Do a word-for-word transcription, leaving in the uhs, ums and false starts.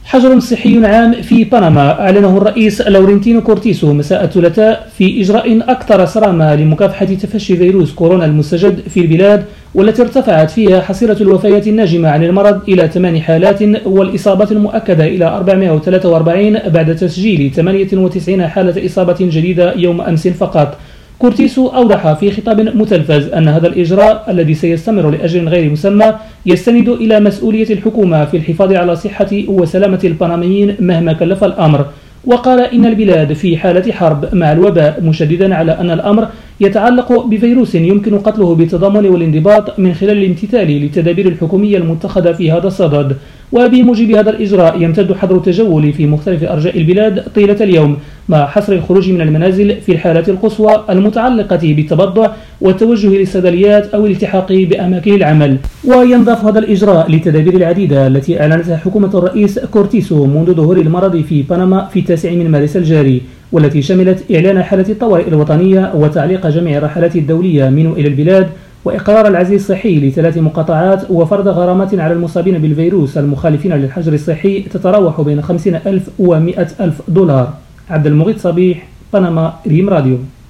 حجر صحي عام في بنما أعلنه الرئيس لورنتينو كورتيسو مساء الثلاثاء في إجراء أكثر صرامة لمكافحة تفشي فيروس كورونا المستجد في البلاد، والتي ارتفعت فيها حصيلة الوفيات الناجمة عن المرض إلى ثمان حالات والإصابات المؤكدة إلى أربعمائة وثلاثة وأربعين بعد تسجيل ثمانية وتسعين حالة إصابة جديدة يوم أمس فقط. كورتيسو أوضح في خطاب متلفز أن هذا الإجراء الذي سيستمر لأجل غير مسمى يستند إلى مسؤولية الحكومة في الحفاظ على صحة وسلامة البنميين مهما كلف الأمر. وقال إن البلاد في حالة حرب مع الوباء، مشددا على أن الأمر يتعلق بفيروس يمكن قتله بالتضامن والانضباط من خلال الامتثال للتدابير الحكومية المتخذة في هذا الصدد. وبموجب هذا الإجراء يمتد حظر التجول في مختلف أرجاء البلاد طيلة اليوم، مع حصر الخروج من المنازل في الحالات القصوى المتعلقة بالتبضع والتوجه للصيدليات أو الالتحاق بأماكن العمل. وينضاف هذا الإجراء للتدابير العديدة التي أعلنتها حكومة الرئيس كورتيسو منذ ظهور المرض في بنما في التاسع من مارس الجاري، والتي شملت إعلان حالة الطوارئ الوطنية وتعليق جميع الرحلات الدولية من وإلى البلاد، وإقرار العزل الصحي لثلاث مقاطعات، وفرض غرامات على المصابين بالفيروس المخالفين للحجر الصحي تتراوح بين خمسين ألف ومئة ألف دولار. عبد المغيث صبيح، بنما، ريم راديو.